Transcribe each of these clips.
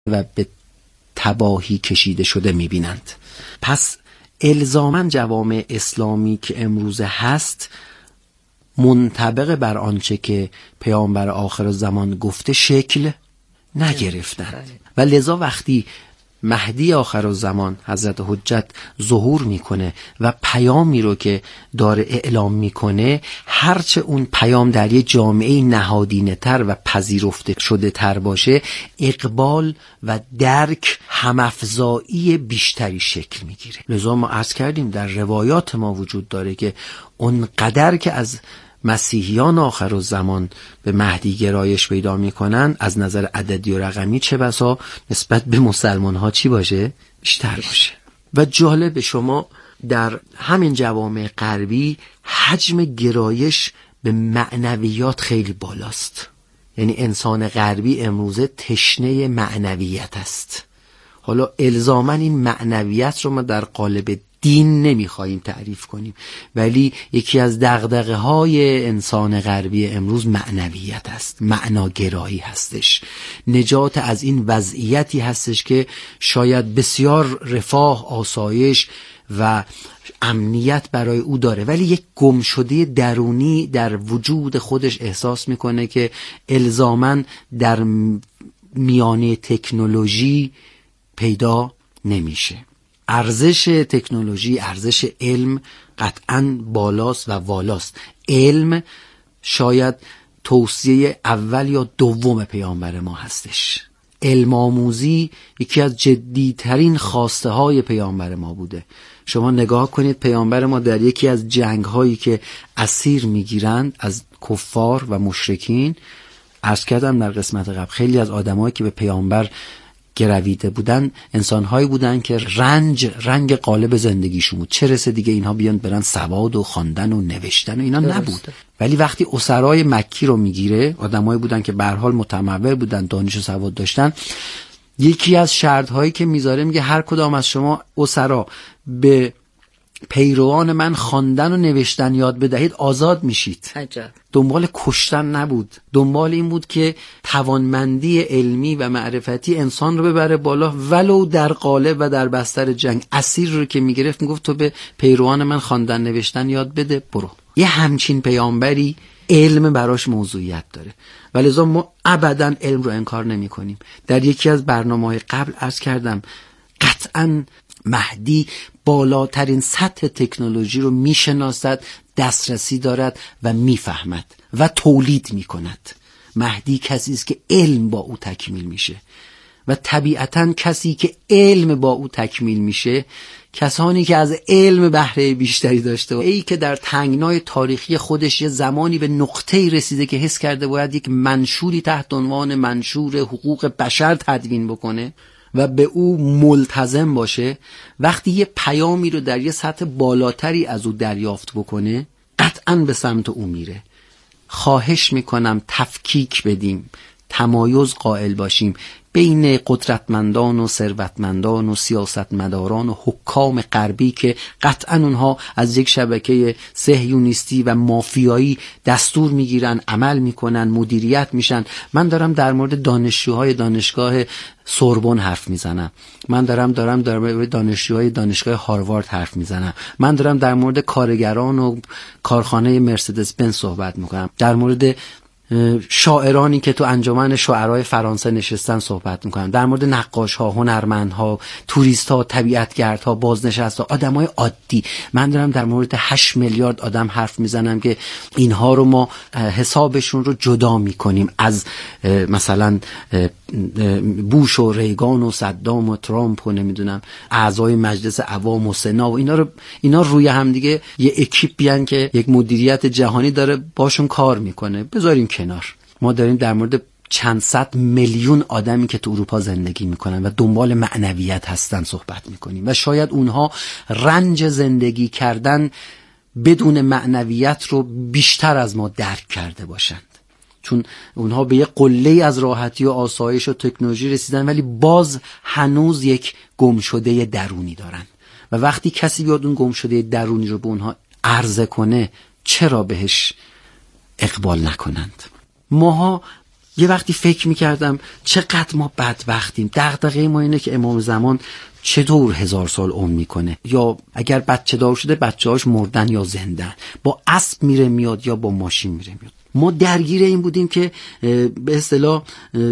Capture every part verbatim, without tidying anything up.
و به تباهی کشیده شده میبینند. پس الزاماً جوامع اسلامی که امروزه هست منطبق بر آنچه که پیامبر آخر زمان گفته شکل نگرفتند و لذا وقتی مهدی آخر زمان حضرت حجت ظهور میکنه و پیامی رو که داره اعلام میکنه، هرچه اون پیام در یه جامعه نهادینه تر و پذیرفته شده تر باشه، اقبال و درک همافزایی بیشتری شکل میگیره. لذا ما عرض کردیم در روایات ما وجود داره که اون قدر که از مسیحیان آخر الزمان به مهدی گرایش پیدا میکنن، از نظر عددی و رقمی چه بسا نسبت به مسلمان ها چی باشه؟ بیشتر باشه. و جالب شما در همین جوامع غربی حجم گرایش به معنویات خیلی بالاست. یعنی انسان غربی امروزه تشنه معنویت است. حالا الزاماً این معنویت رو ما در قالب دین نمیخوایم تعریف کنیم، ولی یکی از دغدغه های انسان غربی امروز معنویت است، معناگرایی هستش، نجات از این وضعیتی هستش که شاید بسیار رفاه، آسایش و امنیت برای او داره، ولی یک گمشده درونی در وجود خودش احساس میکنه که الزاماً در میانه تکنولوژی پیدا نمیشه. ارزش تکنولوژی، ارزش علم قطعاً بالاست و والاست. علم شاید توصیه اول یا دوم پیامبر ما هستش. علم آموزی یکی از جدیترین خواسته های پیامبر ما بوده. شما نگاه کنید پیامبر ما در یکی از جنگ هایی که اسیر میگیرند از کفار و مشرکین، عرض کردم در قسمت قبل خیلی از آدمایی که به پیامبر گرویده بودن انسان‌هایی بودن که رنج رنگ قالب زندگیشون بود. چه رسه دیگه اینها بیان برن سواد و خواندن و نوشتن و اینا نبود. ولی وقتی اسرای مکی رو میگیره، آدمایی بودن که به هر حال متمول بودن، دانش و سواد داشتن، یکی از شرط‌هایی که میذاره میگه هر کدام از شما اسرا به پیروان من خواندن و نوشتن یاد بدهید آزاد میشید. عجب. دنبال کشتن نبود، دنبال این بود که توانمندی علمی و معرفتی انسان رو ببره بالا، ولو در قالب و در بستر جنگ. اسیر رو که میگرفت میگفت تو به پیروان من خواندن نوشتن یاد بده، برو. یه همچین پیامبری علم براش موضوعیت داره، ولذا ما ابداً علم رو انکار نمی کنیم. در یکی از برنامه‌های قبل عرض کردم قطعاً مهدی بالاترین سطح تکنولوژی رو میشناسد، دسترسی دارد و میفهمد و تولید میکند. مهدی کسی است که علم با او تکمیل میشه و طبیعتاً کسی که علم با او تکمیل میشه، کسانی که از علم بهره بیشتری داشته و ای که در تنگنای تاریخی خودش یه زمانی به نقطه‌ای رسیده که حس کرده باید یک منشوری تحت عنوان منشور حقوق بشر تدوین بکنه و به او ملتزم باشه، وقتی یه پیامی رو در یه سطح بالاتری از او دریافت بکنه قطعاً به سمت او میره. خواهش میکنم تفکیک بدیم، تمایز قائل باشیم بین قدرتمندان و ثروتمندان و سیاستمداران و حکام غربی که قطعاً اونها از یک شبکه صهیونیستی و مافیایی دستور میگیرن، عمل میکنن، مدیریت میشن. من دارم در مورد دانشجوهای دانشگاه سوربن حرف میزنم، من دارم دارم در مورد دانشجوهای دانشگاه هاروارد حرف میزنم، من دارم در مورد کارگران و کارخانه مرسدس بنز صحبت میکنم، در مورد شاعرانی که تو انجمن شاعرای فرانسه نشستن صحبت میکنن، در مورد نقاش‌ها، هنرمندها، توریست‌ها، طبیعتگردها، بازنشست‌ها، آدمای عادی. من دارم در مورد هشت میلیارد آدم حرف میزنم که اینها رو ما حسابشون رو جدا میکنیم از مثلا بوش و ریگان و صدام و ترامپ و نمیدونم اعضای مجلس عوام و سنا و اینا رو اینا روی هم دیگه یه اکیپی ان که یک مدیریت جهانی داره باشون کار میکنه. بذاریم کنار، ما داریم در مورد چند صد میلیون آدمی که تو اروپا زندگی میکنن و دنبال معنویت هستن صحبت میکنیم و شاید اونها رنج زندگی کردن بدون معنویت رو بیشتر از ما درک کرده باشند، چون اونها به یه قله از راحتی و آسایش و تکنولوژی رسیدن ولی باز هنوز یک گمشده درونی دارن و وقتی کسی بیاد اون گمشده درونی رو به اونها عرضه کنه چرا بهش اقبال نکنند؟ ماها یه وقتی فکر میکردم چقدر ما بدبختیم. دغدغه ما اینه که امام زمان چطور هزار سال عمر میکنه، یا اگر بچه دار شده بچه‌هاش مردن یا زندن، با اسب میره میاد یا با ماشین میره میاد. ما درگیر این بودیم که به اصطلاح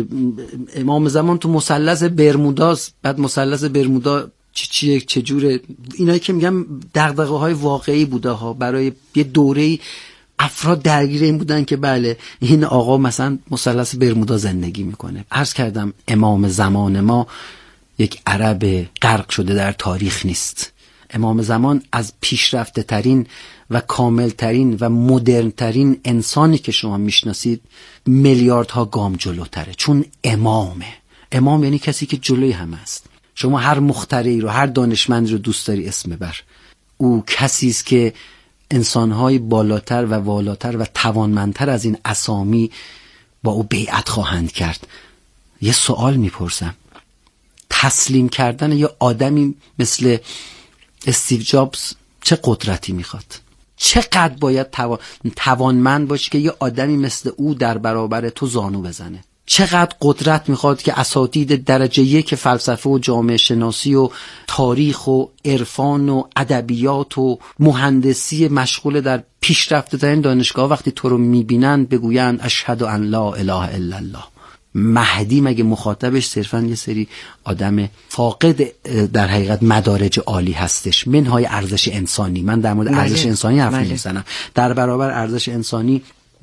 امام زمان تو مثلث برموداست، بعد مثلث برمودا چی چیه چجوره. اینایی که میگم دغدغه های واقعی بوده ها. برای یه دوره‌ای افراد درگیر این بودن که بله این آقا مثلا مثلث برمودا زندگی میکنه. عرض کردم امام زمان ما یک عرب غرق شده در تاریخ نیست. امام زمان از پیشرفته ترین و کامل ترین و مدرن ترین انسانی که شما میشناسید میلیاردها گام جلوتره، چون امامه. امام یعنی کسی که جلوی همه است. شما هر مخترعی رو، هر دانشمند رو دوست داری اسم ببر، او کسی است که انسانهای بالاتر و والاتر و توانمندتر از این اسامی با او بیعت خواهند کرد. یه سوال میپرسم، تسلیم کردن یه آدمی مثل استیو جابز چه قدرتی میخواد؟ چقدر باید توان... توانمند باشی که یه آدمی مثل او در برابر تو زانو بزنه؟ چقدر قدرت میخواد که اساتید درجه یک فلسفه و جامعه شناسی و تاریخ و عرفان و ادبیات و مهندسی مشغول در پیشرفته ترین دانشگاه وقتی تو رو میبینن بگویند اشهد ان لا اله الا الله. مهدی مگه مخاطبش صرفا یه سری آدم فاقد در حقیقت مدارج عالی هستش، منهای ارزش انسانی؟ من در مورد ارزش انسانی حرف نمیزنم. در برابر ارزش انسانی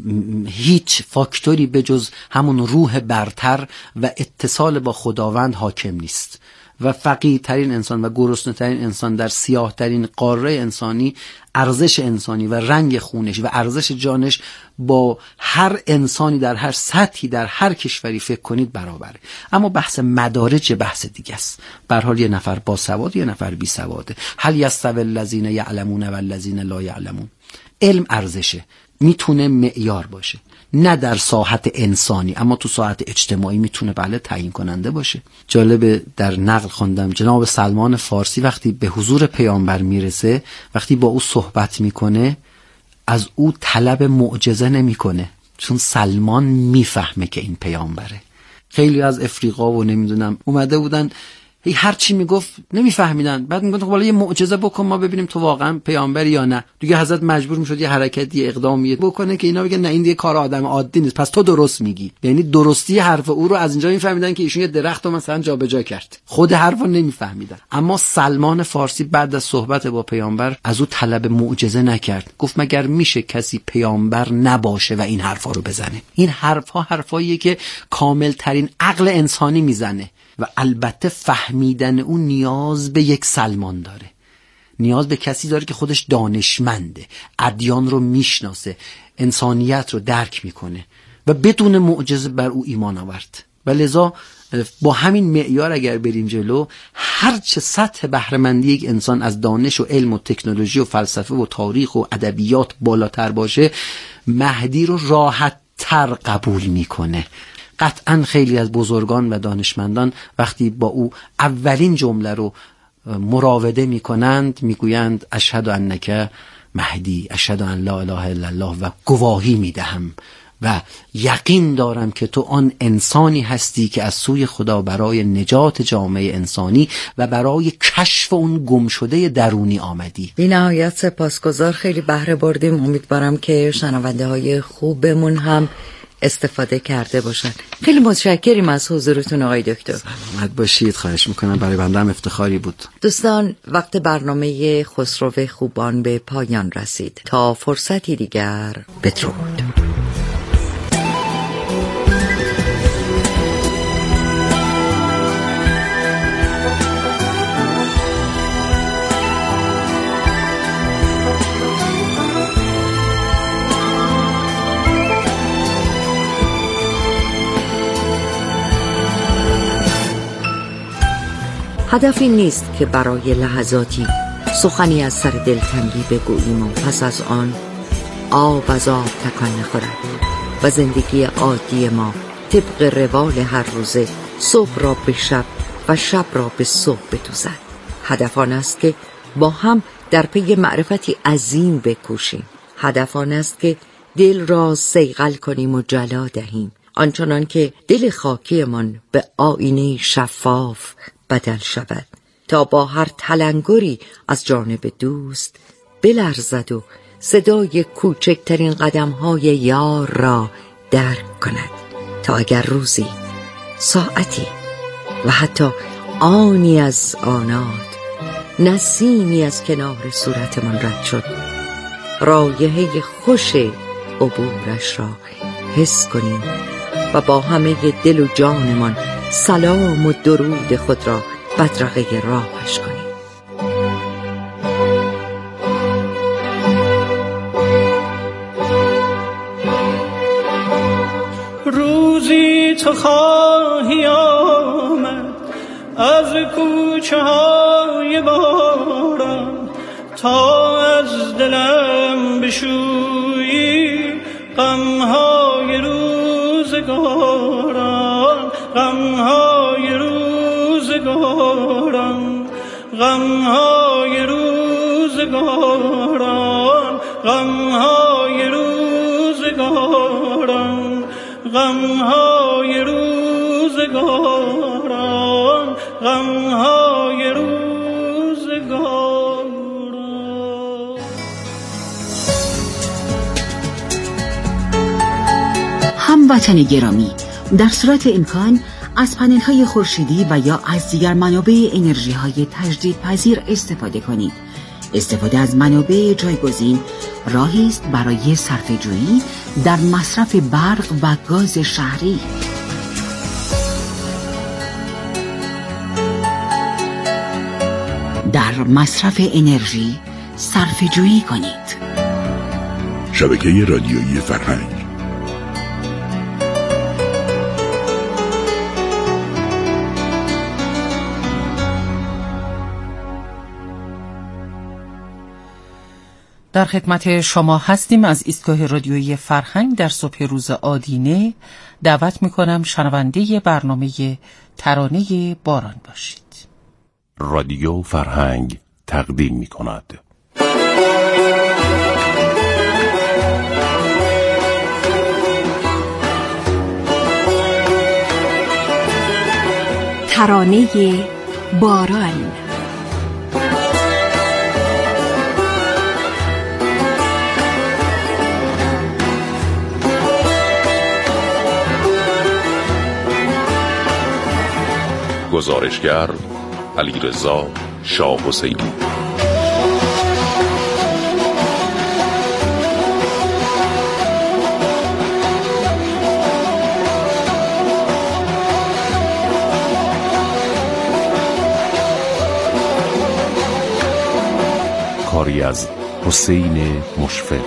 هیچ فاکتوری به جز همون روح برتر و اتصال با خداوند حاکم نیست و فقیه ترین انسان و گرسنه ترین انسان در سیاه ترین قاره انسانی، ارزش انسانی و رنگ خونش و ارزش جانش با هر انسانی در هر سطحی در هر کشوری فکر کنید برابره. اما بحث مدارج بحث دیگه است. به هر حال یه نفر با سواد، یه نفر بی سواده. هل یستوی الذین یعلمون و الذین لا یعلمون. علم ارزشه، میتونه معیار باشه، نه در ساحت انسانی اما تو ساحت اجتماعی میتونه بله تعیین کننده باشه. جالبه در نقل خوندم جناب سلمان فارسی وقتی به حضور پیامبر میرسه، وقتی با او صحبت میکنه از او طلب معجزه نمیکنه، چون سلمان میفهمه که این پیامبره. خیلی از افریقا و نمیدونم اومده بودن هی هر چی میگفت نمیفهمیدن، بعد میگفتن خب حالا یه معجزه بکن ما ببینیم تو واقعا پیامبری یا نه. دیگه حضرت مجبور میشد یه حرکتی، یه اقدامی بکنه که اینا بگن نه این دیگه کار آدم عادی نیست، پس تو درست میگی. یعنی درستی حرف او رو از اینجا میفهمیدن که ایشون یه درخت رو مثلا جابجا کرد، خود حرفو نمیفهمیدن. اما سلمان فارسی بعد از صحبت با پیامبر از او طلب معجزه نکرد، گفت مگر میشه کسی پیامبر نباشه و این حرفا رو بزنه؟ این حرفا حرفاییه که کامل ترین عقل انسانی میزنه و البته فهمیدن اون نیاز به یک سلمان داره، نیاز به کسی داره که خودش دانشمنده، ادیان رو میشناسه، انسانیت رو درک میکنه و بدون معجزه بر او ایمان آورد. و لذا با همین معیار اگر بریم جلو، هر چه سطح بهره‌مندی یک انسان از دانش و علم و تکنولوژی و فلسفه و تاریخ و ادبیات بالاتر باشه، مهدی رو راحت تر قبول میکنه. قطعا خیلی از بزرگان و دانشمندان وقتی با او اولین جمله رو مراوده میکنند میگویند اشهد انک مهدی، اشهد ان لا اله الا الله و گواهی میدهم و یقین دارم که تو آن انسانی هستی که از سوی خدا برای نجات جامعه انسانی و برای کشف اون گمشده درونی آمدی. بی نهایت سپاسگزار، خیلی بهره بردیم. امیدوارم که شنونده های خوبمون هم استفاده کرده باشن. خیلی متشکریم از حضورتون آقای دکتر. سلامت باشید، خواهش میکنم، برای بنده هم افتخاری بود. دوستان، وقت برنامه خسرو خوبان به پایان رسید. تا فرصتی دیگر، بدرود. هدفی نیست که برای لحظاتی سخنی از سر دلتنگی بگوییم و پس از آن آب از آب تکان نخورد و زندگی عادی ما طبق روال هر روزه صبح را به شب و شب را به صبح بدوزد. هدف آن است که با هم در پی معرفتی عظیم بکوشیم. هدف آن است که دل را صیقل کنیم و جلا دهیم. آنچنان که دل خاکیمان به آینه شفاف بدل شود تا با هر تلنگری از جانب دوست بلرزد و صدای کوچکترین قدم‌های یار را درک کند، تا اگر روزی، ساعتی و حتی آنی از آنات نسیمی از کنار صورتمان رد شد، رایحه خوش عبورش را حس کنیم و با همه دل و جانمان سلام و درود خود را بدرقه راهش کنیم. روزی تو خواهی آمد از کوچه های باران تا از دلم بشویی غمهای روزگاران، غمهای روزگاران، غمهای روزگاران، غمهای روزگاران، غمهای روزگاران، غمهای روزگاران. هموطن گرامی، در صورت امکان از پنل‌های خورشیدی و یا از دیگر منابع انرژی‌های تجدیدپذیر استفاده کنید. استفاده از منابع جایگزین راهی است برای صرفه‌جویی در مصرف برق و گاز شهری. در مصرف انرژی صرفه‌جویی کنید. شبکه رادیویی فرهنگ. در خدمت شما هستیم از ایستگاه رادیویی فرهنگ در صبح روز آدینه. دعوت میکنم شنونده برنامه ترانه باران باشید. رادیو فرهنگ تقدیم میکند. ترانه باران. گزارشگر علیرضا شاه حسینی. کاری از حسین مشفق.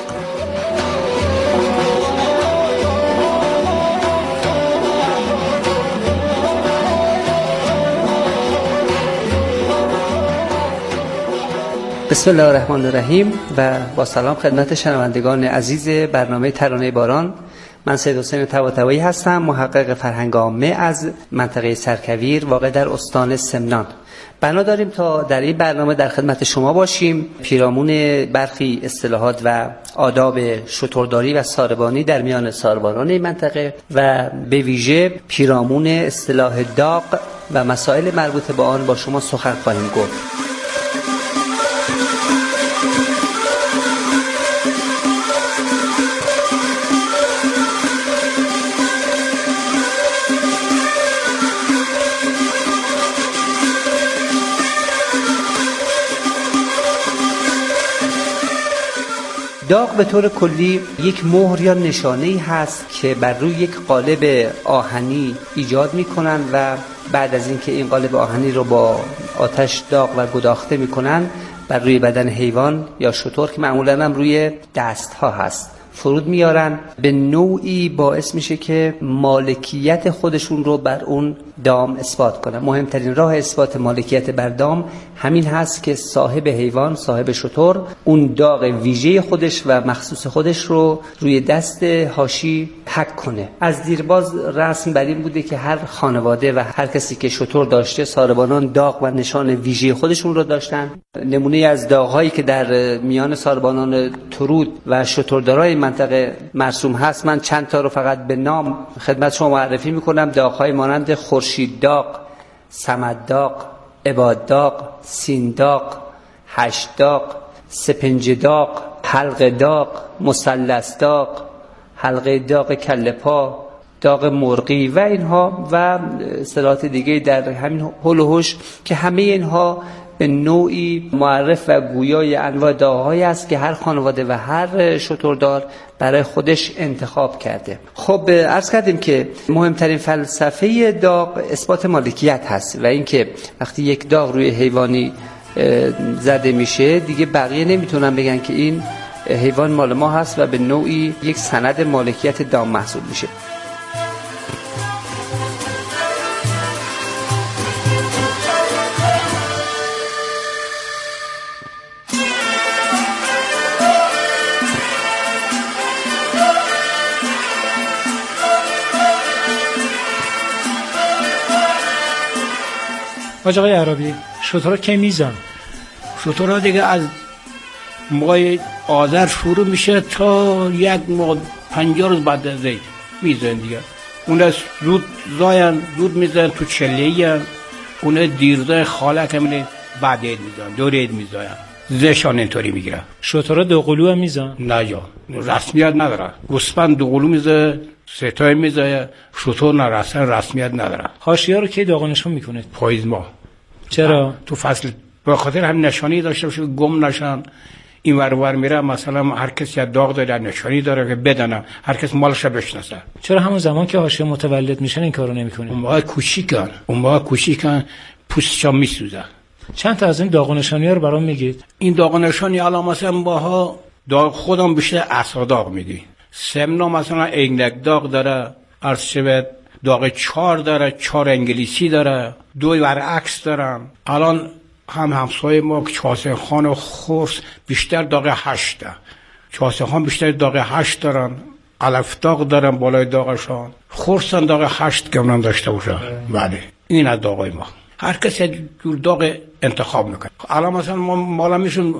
بسم الله الرحمن الرحیم و با سلام خدمت شنوندگان عزیز برنامه ترانه باران. من سید حسین طباطبایی هستم، محقق فرهنگ عامه از منطقه سرکویر واقع در استان سمنان. بنا داریم تا در این برنامه در خدمت شما باشیم، پیرامون برخی اصطلاحات و آداب شترداری و ساربانی در میان ساربانان این منطقه و به ویژه پیرامون اصطلاح داغ و مسائل مربوط به آن با شما سخن خواهیم گفت. داغ به طور کلی یک مهر یا نشانه‌ای هست که بر روی یک قالب آهنی ایجاد می‌کنند و بعد از اینکه این قالب آهنی رو با آتش داغ و گداخته می‌کنند بر روی بدن حیوان یا شتر که معمولاً هم روی دست‌ها هست فرود میارن، به نوعی باعث میشه که مالکیت خودشون رو بر اون دام اثبات کنن. مهمترین راه اثبات مالکیت بر دام همین هست که صاحب حیوان، صاحب شتر، اون داغ ویژه خودش و مخصوص خودش رو روی دست حاشی حک کنه. از دیرباز رسم بر این بوده که هر خانواده و هر کسی که شتر داشته، ساربانان داغ و نشان ویژه خودشون رو داشتن. نمونه از داغ‌هایی که در میان ساربانان ترود و شتردارای منطقه مرسوم هست. من چند تا رو فقط به نام خدمت شما معرفی میکنم. داغ‌های مانند خورشید داغ، صمد داغ، عباد داغ، سین داغ، هشت داغ، سپنج داغ، حلقه داغ، مثلث داغ، حلقه داغ کله پا، داغ مرغی و اینها و اصطلاحات دیگه در همین هول و هوش که همه اینها به نوعی معرف و گویای انواع داغ‌هایی است که هر خانواده و هر شتردار برای خودش انتخاب کرده. خب عرض کردیم که مهمترین فلسفه داغ اثبات مالکیت هست و اینکه وقتی یک داغ روی حیوانی زده میشه دیگه بقیه نمیتونن بگن که این حیوان مال ما هست و به نوعی یک سند مالکیت دام محسوب میشه. حاج آقای عربی، شترها کی میزن؟ شترها دیگه از ماه آذر شروع میشه تا یک ماه پنجاه روز بعد از عید میزن دیگه. اون زود زاین زود میزن تو چله‌ای، اون دیرزای خاله کمونه بعد عید میزن، دور عید میزن. زشان اینطوری میگیره. شترها دو قلو هم میزن؟ نه یا رسمیت نداره. گوسفند دو قلو میزه، سه تا میزه. شتر نه رسن رسمیت نداره. حاشیه رو کی داغونشون میکنه؟ پاییز ما. چرا؟ تو فصل به خاطر هم نشانی داشته باشه گم نشن. این ور ور میره مثلا هر کسی داغ داره نشانی داره که بدونه، هر کس مالش رو بشناسه. چرا همون زمان که حاشیه متولد میشن این کارو نمیکنه؟ اون موقع کوچیکن، اون موقع کوچیکن پوستشون میسوزه. چند تا از این داغ و نشانی‌ها رو برام میگید؟ این داغ و نشانی الان مثلا باها داغ خودم بیشتر عصا داغ میدی. سمنا مثلا عینک داغ داره، عرض شود داغ چهار داره، چهار انگلیسی داره، دوی برعکس دارن. الان هم همسایه ما چاسه خان و خرس بیشتر داغ هشت ده. چاسه خان بیشتر داغ هشت دارن، علف داغ دارن بالای داغشان، خرسان داغ هشت که اونم داشته باشه. بله این از داغای ما. هر کسی یک جور داغ انتخاب میکنه. الان مثلا ما مالا میشون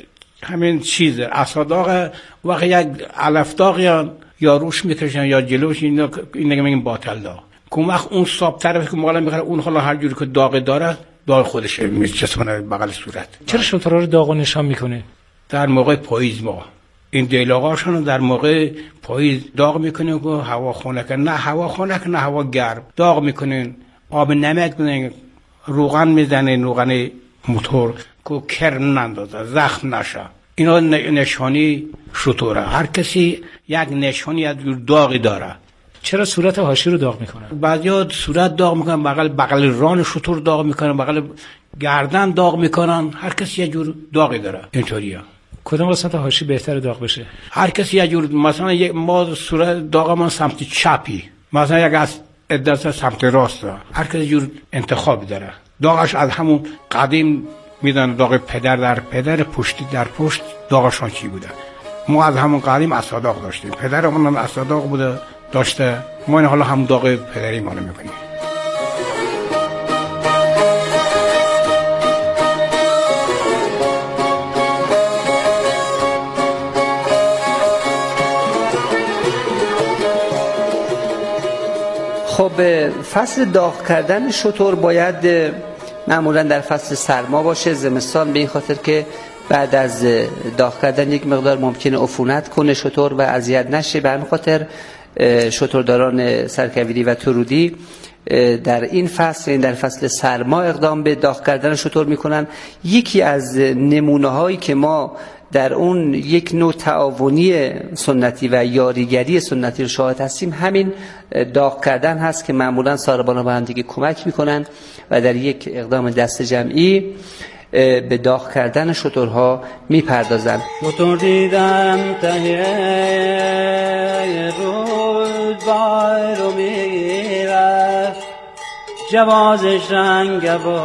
همین چیزه عصا داغ، وقت یک علف داغ یا یا روش میکشن یا جلوش، اینا اینا میگن باطل داغ. که وقت اون صاحب طرفی که مالا میخره اون حالا هر جوری که داغ داره داغ خودش میچسبونه بغل صورت. چرا شترها رو داغ و نشان میکنه؟ در موقع پاییز ما این دیلاغاشون در موقع پاییز داغ میکنه که هوا خنک، نه هوا خنک نه هوا گرم، داغ میکنن، آب نمک میزنن، روغن میزنن، روغن موتور که کر نندازه، زخم نشه. اینا نشانی شتره. هر کسی یک نشانی از داغی داره. چرا صورت حاشیه رو داغ میکنن؟ بعضیا صورت داغ میکنن، بغل بغل ران شتر داغ میکنن، بغل گردن داغ میکنن. هر کسی یه جور داغی داره. اینطوریه. کدوم قسمت حاشیه بهتر داغ بشه؟ هر کسی یه جور، مثلا یک ما صورت داغمون سمت چپی، مثلا یک از ادرس سمت راست. هر کسی جور انتخاب داره. داغش از همون قدیم میدن داغ پدر در پدر، پشتی در پشت داغشان چی بوده. ما از همون قدیم عصا داغ داشتیم، پدرمون هم عصا داغ بوده داشته، ما این حالا هم داغ پدری ما رو میکنیم. خب فصل داغ کردن شتر باید معمولا در فصل سرما باشه، زمستان، به این خاطر که بعد از داغ کردن یک مقدار ممکنه عفونت کنه شتر و اذیت نشه. به همین خاطر شترداران سرکویری و ترودی در این فصل، این در فصل سرما اقدام به داغ کردن شتر میکنن. یکی از نمونه هایی که ما در اون یک نوع تعاونی سنتی و یاریگری سنتی رو شاهد هستیم همین داغ کردن هست که معمولا ساربانا با هم دیگه کمک میکنن و در یک اقدام دست جمعی به داغ کردن شترها میپردازن. شتر دیدم ته رودبار رو میرفت، جوازش رنگ با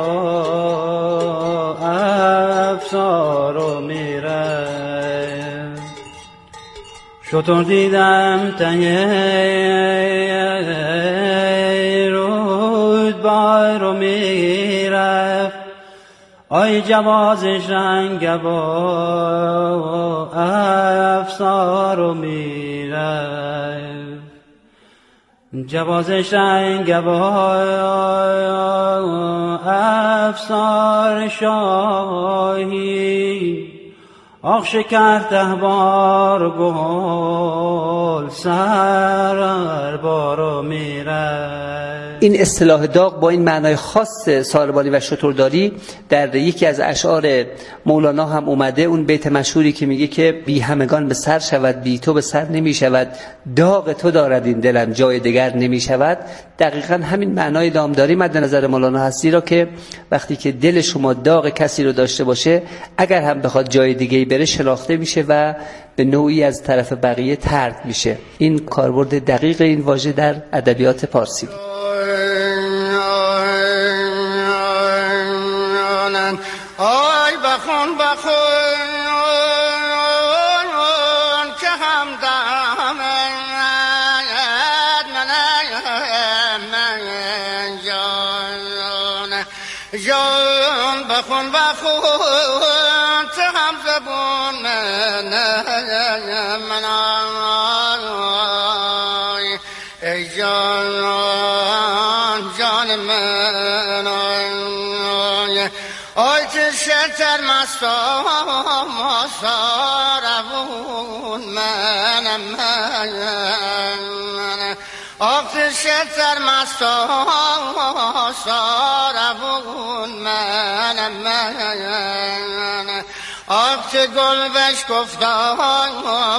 افسار رو میرفت. شتر دیدم ته رودبار رو میرفت، آی جواز شنگبا افسار و میره جواز شنگبا افسار شاهی آخ شکرته بار گل سر بارو میره. این اصطلاح داغ با این معنای خاص ساربانی و شترداری در یکی از اشعار مولانا هم اومده. اون بیت مشهوری که میگه که بی همگان به سر شود، بی تو به سر نمی شود، داغ تو دارد این دلم جای دیگر نمی شود. دقیقا همین معنای دامداری مد نظر مولانا هستی را که وقتی که دل شما داغ کسی رو داشته باشه، اگر هم بخواد جای دیگه بره شناخته میشه و به نوعی از طرف بقیه ترک میشه. این کاربرد دقیق این واژه در ادبیات پارسی. آی بخون بخون که همدم من جان جان بخون بخون که هم زبون من من ای جان جان من آی که شتر مستا مساربون من من آی که شتر مستا مساربون من من آی که گل بش گفتان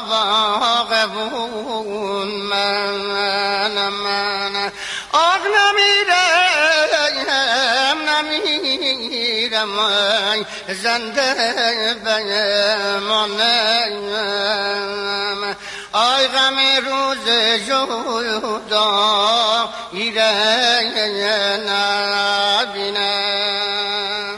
باغبون من من آی نمیرم نمیرم زنده بمانم آی غم روز جدا ایره نبینم.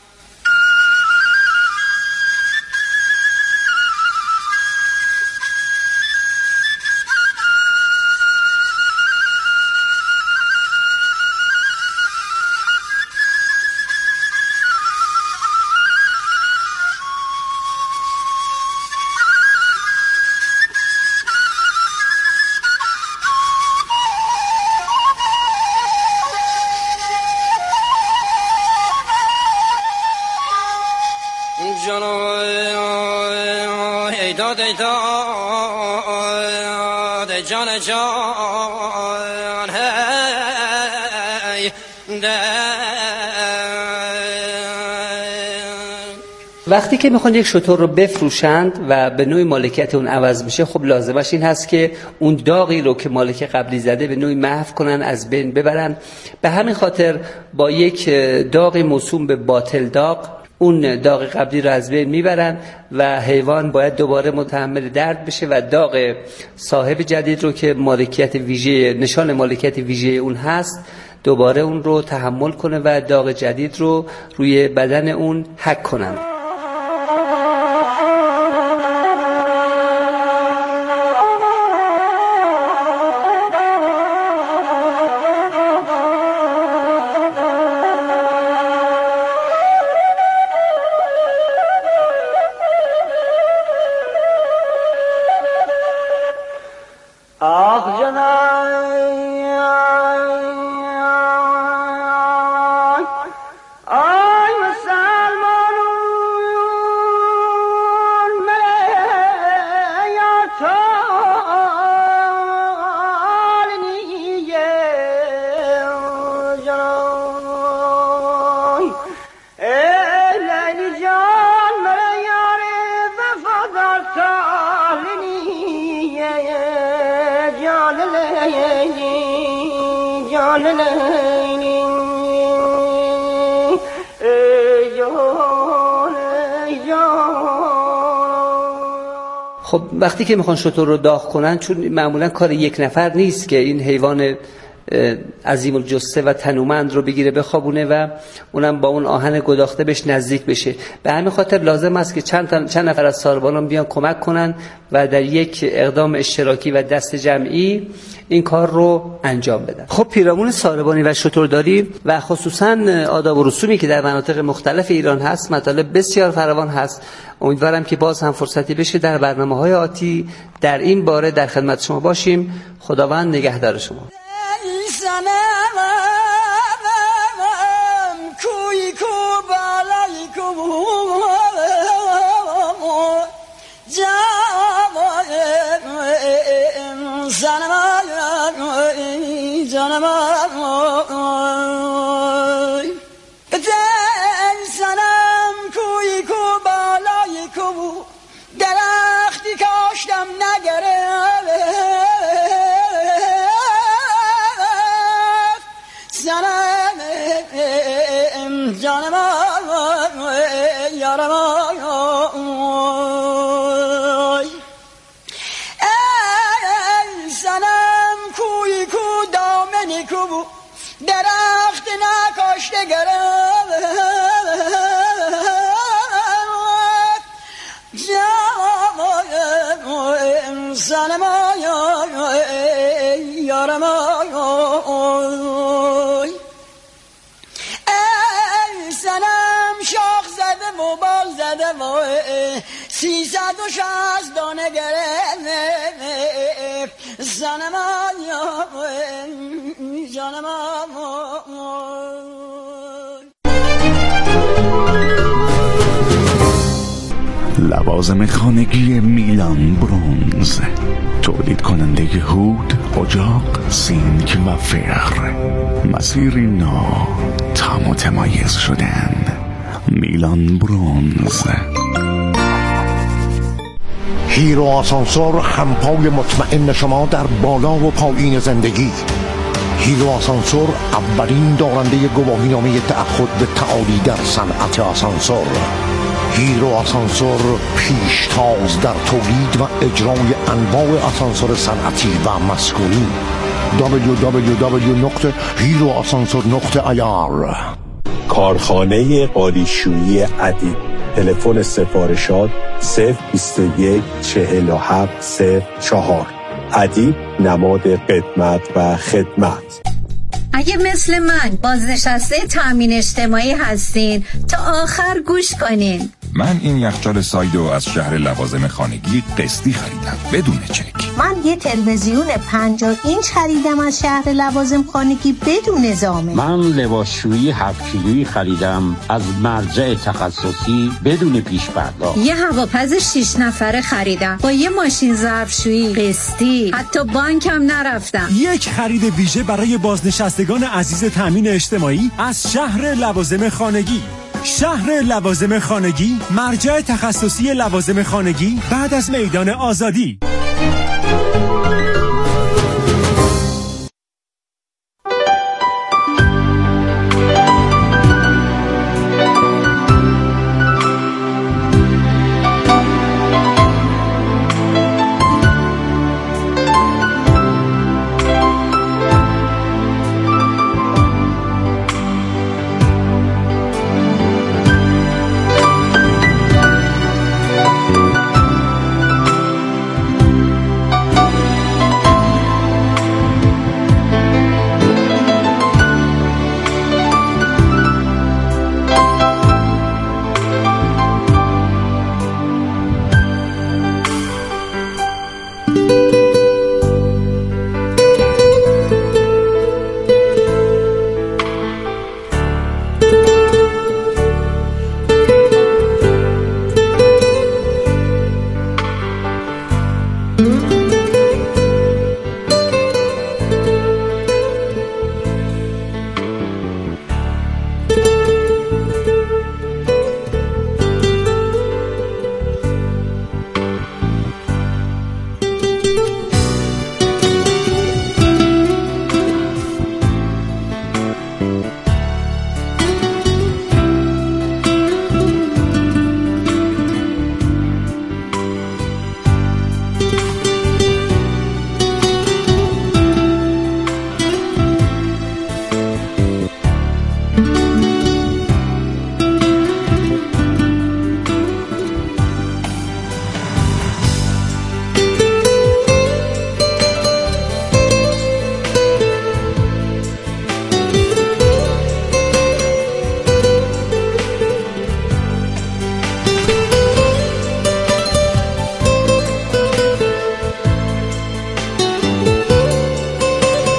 جان جان هی وقتی که میخوان یک شتر رو بفروشند و به نوعی مالکیت اون عوض میشه، خب لازمش این هست که اون داغی رو که مالک قبلی زده به نوعی محو کنن، از بین ببرن. به همین خاطر با یک داغی موسوم به باطل داغ اون داغ قبلی رو از بین میبرن و حیوان باید دوباره متحمل درد بشه و داغ صاحب جدید رو که مالکیت ویژه نشان مالکیت ویژه اون هست دوباره اون رو تحمل کنه و داغ جدید رو روی بدن اون حک کنن. آخ جنای آی مسلمانون میاتال نیه جنای ای لیلی جان میاری وفادار تال نیه جان لیلی جان لیلی خب وقتی که میخوان شتر رو داغ کنن، چون معمولا کار یک نفر نیست که این حیوان عظیم الجثه و تنومند رو بگیره بخوابونه و اونم با اون آهن گداخته بهش نزدیک بشه. به همین خاطر لازم است که چند چند نفر از ساربانان بیان کمک کنن و در یک اقدام اشتراکی و دست جمعی این کار رو انجام بدن. خب پیرامون ساربانی و شترداری و خصوصا آداب و رسومی که در مناطق مختلف ایران هست مطالب بسیار فراوان هست. امیدوارم که باز هم فرصتی بشه در برنامه‌های آتی در این باره در خدمت شما باشیم. خداوند نگهدار شما. سیصد و شصت دانه گرفت زنمان یا جانمان. لوازم خانگی میلان برونز، تولید کننده هود، اجاق، سینک و فر. مسیری نو تا متمایز شدن. میلان برونز. هیرو آسانسور، همپای مطمئن شما در بالا و پایین زندگی. هیرو آسانسور اولین دارنده گواهینامه تعهد به تعالی در صنعت آسانسور. هیرو آسانسور پیشتاز در تولید و اجرای انواع آسانسور صنعتی و مسکونی. دبلیو دبلیو دبلیو نقطه هیرو آسانسور نقطه آی آر. کارخانه قالیشویی ادیب. تلفن سفارشات صفر بیست و یک چهل و هفت صفر چهار. ادیب نماد قدمت و خدمت. اگه مثل من بازنشسته تامین اجتماعی هستین تا آخر گوش کنین. من این یخچال سایدو از شهر لوازم خانگی قسطی خریدم بدون چک. من یه تلویزیون پنجاه اینچ خریدم از شهر لوازم خانگی بدون زامن. من لباسشویی هفت کیلویی خریدم از مرجع تخصصی بدون پیش پرداخت. یه هواپز شش نفره خریدم با یه ماشین ظرفشویی قسطی، حتی بانکم نرفتم. یک خرید ویژه برای بازنشستگان عزیز تامین اجتماعی از شهر لوازم خانگی. شهر لوازم خانگی، مرجع تخصصی لوازم خانگی بعد از میدان آزادی.